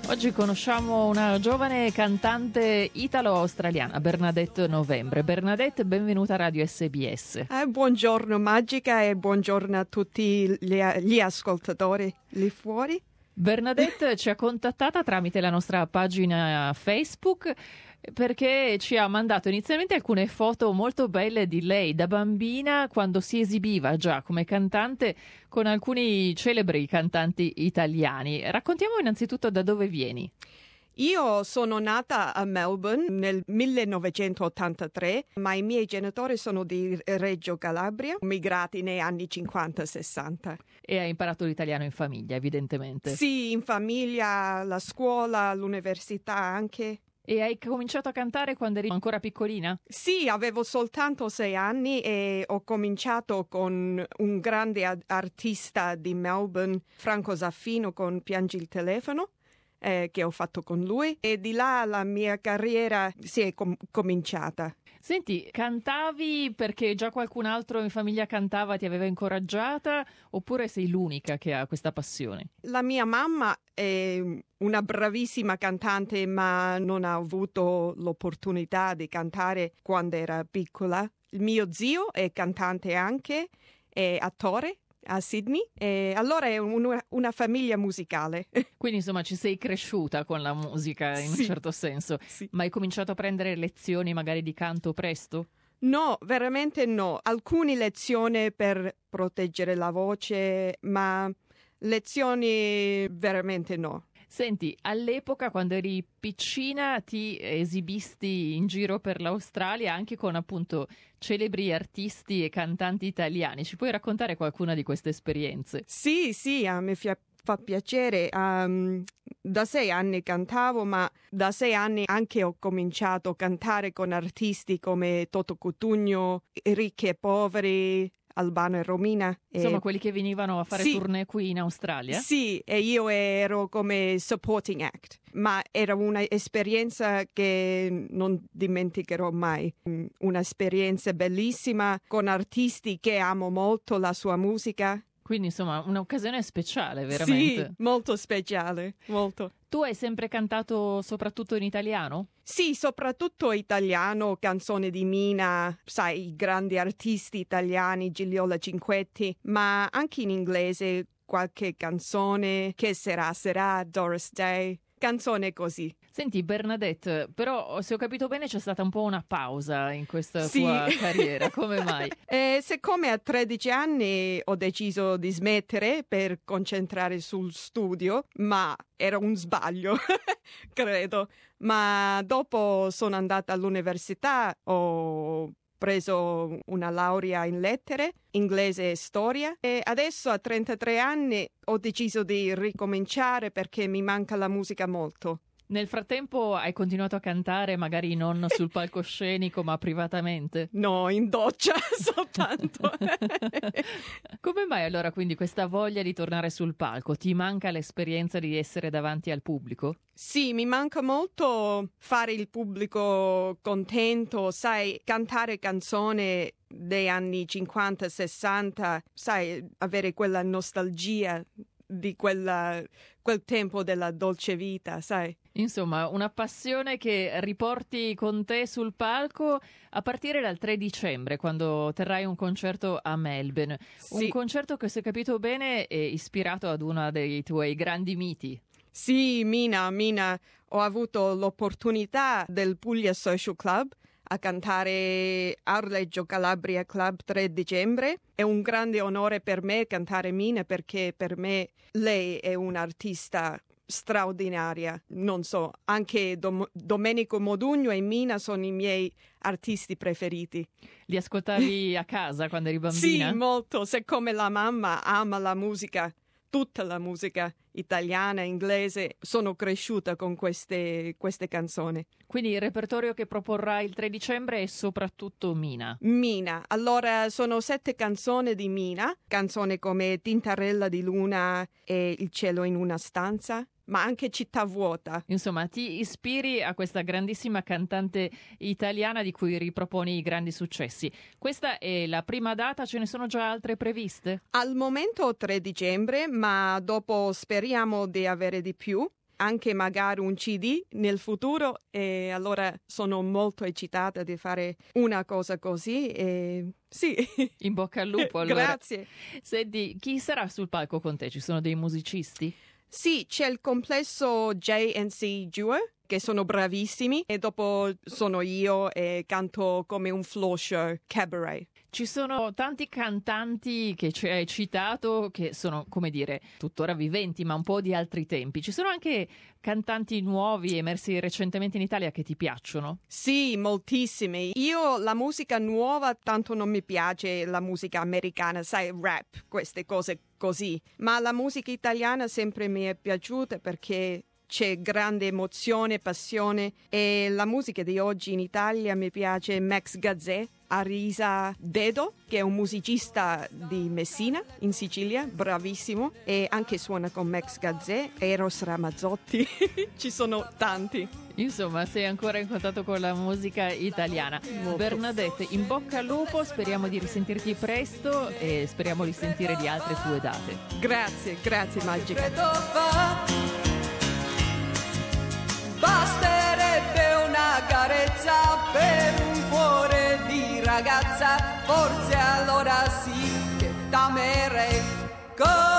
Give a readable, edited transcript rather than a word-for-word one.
Oggi conosciamo una giovane cantante italo-australiana, Bernadette Novembre. Bernadette, benvenuta a Radio SBS. Buongiorno Magica e buongiorno a tutti gli ascoltatori lì fuori. Bernadette ci ha contattata tramite la nostra pagina Facebook perché ci ha mandato inizialmente alcune foto molto belle di lei da bambina quando si esibiva già come cantante con alcuni celebri cantanti italiani. Raccontiamo innanzitutto da dove vieni. Io sono nata a Melbourne nel 1983, ma i miei genitori sono di Reggio Calabria, migrati negli anni 50-60. E hai imparato l'italiano in famiglia, evidentemente. Sì, in famiglia, la scuola, l'università anche. E hai cominciato a cantare quando eri ancora piccolina? Sì, avevo soltanto 6 anni e ho cominciato con un grande artista di Melbourne, Franco Zaffino, con Piangi il telefono. Che ho fatto con lui, e di là la mia carriera si è cominciata. Senti, cantavi perché già qualcun altro in famiglia cantava, ti aveva incoraggiata, oppure sei l'unica che ha questa passione? La mia mamma è una bravissima cantante, ma non ha avuto l'opportunità di cantare quando era piccola. Il mio zio è cantante anche, è attore a Sydney, e allora è una famiglia musicale. Quindi insomma ci sei cresciuta con la musica in un certo senso, sì. Ma hai cominciato a prendere lezioni magari di canto presto? No, veramente no. Alcune lezioni per proteggere la voce, ma lezioni veramente no. Senti, all'epoca quando eri piccina ti esibisti in giro per l'Australia anche con appunto celebri artisti e cantanti italiani. Ci puoi raccontare qualcuna di queste esperienze? Sì, a me fa piacere. Da 6 anni cantavo, ma da 6 anni anche ho cominciato a cantare con artisti come Toto Cutugno, Ricchi e Poveri, Albano e Romina. Insomma, quelli che venivano a fare tournée qui in Australia? Sì, e io ero come supporting act, ma era un'esperienza che non dimenticherò mai. Un'esperienza bellissima con artisti che amo molto la sua musica. Quindi, insomma, un'occasione speciale, veramente. Sì, molto speciale, molto. Tu hai sempre cantato soprattutto in italiano? Sì, soprattutto italiano, canzoni di Mina, sai, i grandi artisti italiani, Gigliola Cinquetti, ma anche in inglese qualche canzone, Che sarà, Doris Day, canzone così. Senti Bernadette, però se ho capito bene c'è stata un po' una pausa in questa tua carriera, come mai? Siccome a 13 anni ho deciso di smettere per concentrare sul studio, ma era un sbaglio, credo. Ma dopo sono andata all'università, ho preso una laurea in lettere, inglese e storia, e adesso a 33 anni ho deciso di ricominciare perché mi manca la musica molto. Nel frattempo hai continuato a cantare, magari non sul palcoscenico, ma privatamente? No, in doccia soltanto. Come mai allora quindi questa voglia di tornare sul palco? Ti manca l'esperienza di essere davanti al pubblico? Sì, mi manca molto fare il pubblico contento, sai, cantare canzoni dei anni 50-60, sai, avere quella nostalgia di quel tempo della dolce vita, sai? Insomma, una passione che riporti con te sul palco a partire dal 3 dicembre, quando terrai un concerto a Melbourne. Sì. Un concerto che, se ho capito bene, è ispirato ad uno dei tuoi grandi miti. Sì, Mina. Ho avuto l'opportunità del Puglia Social Club a cantare a Reggio Calabria Club 3 dicembre. È un grande onore per me cantare Mina, perché per me lei è un'artista straordinaria. Non so, anche Domenico Modugno e Mina sono i miei artisti preferiti. Li ascoltavi a casa quando eri bambina? Sì, molto. Siccome la mamma ama la musica, tutta la musica italiana, inglese, sono cresciuta con queste canzoni. Quindi il repertorio che proporrai il 3 dicembre è soprattutto Mina. Mina, allora sono 7 canzoni di Mina, canzoni come Tintarella di Luna e Il cielo in una stanza, ma anche Città vuota. Insomma, ti ispiri a questa grandissima cantante italiana di cui riproponi i grandi successi. Questa è la prima data, ce ne sono già altre previste? Al momento 3 dicembre, ma dopo speriamo di avere di più. anche magari un CD nel futuro, e allora sono molto eccitata di fare una cosa così. E sì. In bocca al lupo, allora. Grazie. Senti, chi sarà sul palco con te? Ci sono dei musicisti? Sì, c'è il complesso JNC Duo, che sono bravissimi, e dopo sono io e canto come un floor show cabaret. Ci sono tanti cantanti che ci hai citato che sono, come dire, tuttora viventi, ma un po' di altri tempi. Ci sono anche cantanti nuovi emersi recentemente in Italia che ti piacciono? Sì, moltissimi. Io la musica nuova tanto non mi piace, la musica americana, sai, rap, queste cose così. Ma la musica italiana sempre mi è piaciuta perché c'è grande emozione, passione, e la musica di oggi in Italia mi piace Max Gazzè, Arisa Dedo, che è un musicista di Messina, in Sicilia, bravissimo, e anche suona con Max Gazzè, Eros Ramazzotti, ci sono tanti. Insomma, sei ancora in contatto con la musica italiana. Molto. Bernadette, in bocca al lupo, speriamo di risentirti presto e speriamo di sentire di altre tue date. Grazie, grazie Magica. Basterebbe una carezza per un cuore di ragazza, forse allora sì che t'amerei.